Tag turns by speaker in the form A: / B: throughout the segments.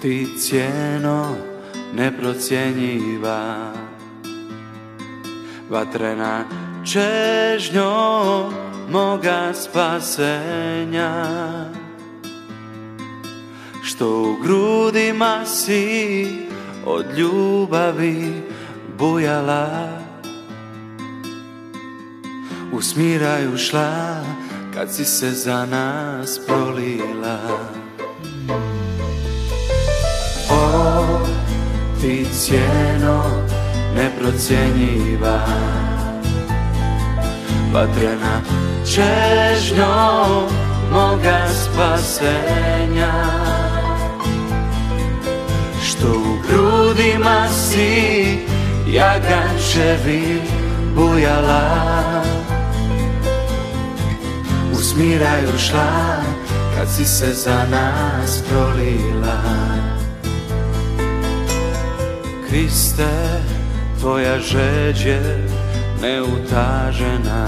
A: ti cijeno neprocjenjiva, vatrena čežnjo moga spasenja, što u grudima si od ljubavi bujala, u smiraju šla kad si se za nas prolila. O, ti cijeno neprocjenjiva, vatrena čežnjo moga spasenja, što u grudima si jagančevim bujala, u smiraju šla kad si se za nas prolila. Kriste, tvoja žeđ je neutažena,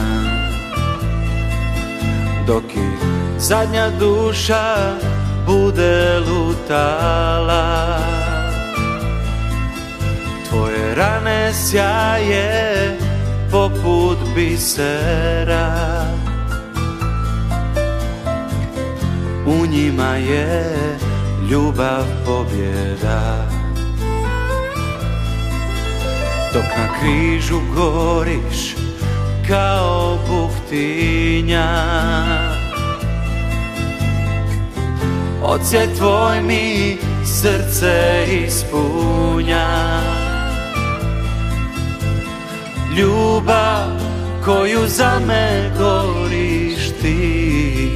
A: dok i zadnja duša bude lutala. Tvoje rane sjaje poput bisera, u njima je ljubav pobjeda. Dok na križu goriš kao buktinja, odsjet tvoj mi srce ispunja. Ljubav koju za me goriš ti,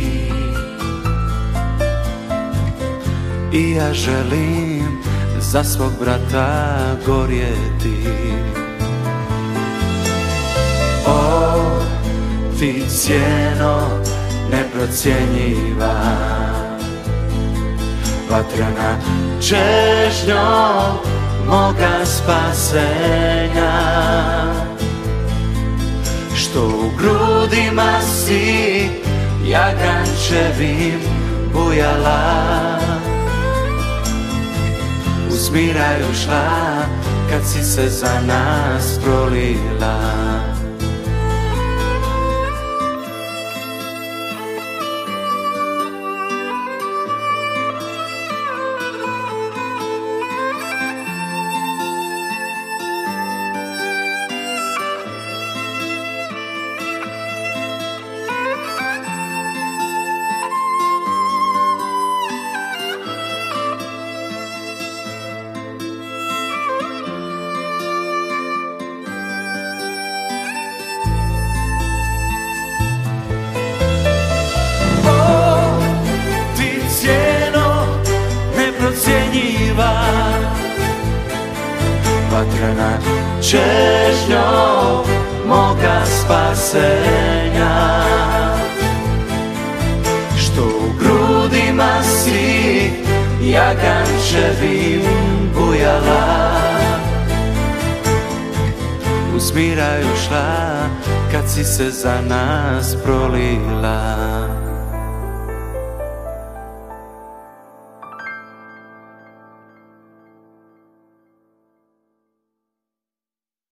A: i ja želim za svog brata gorjeti. O, ti cijeno neprocjenjiva, vatrena čežnjo moga spasenja, što u grudima si jagančevim bujala, u smiraju šla kad si se za nas prolila. Vatrena čežnjo moga spasenja, što u grudima si jagančevim bujala, u smiraju šla kad si se za nas prolila.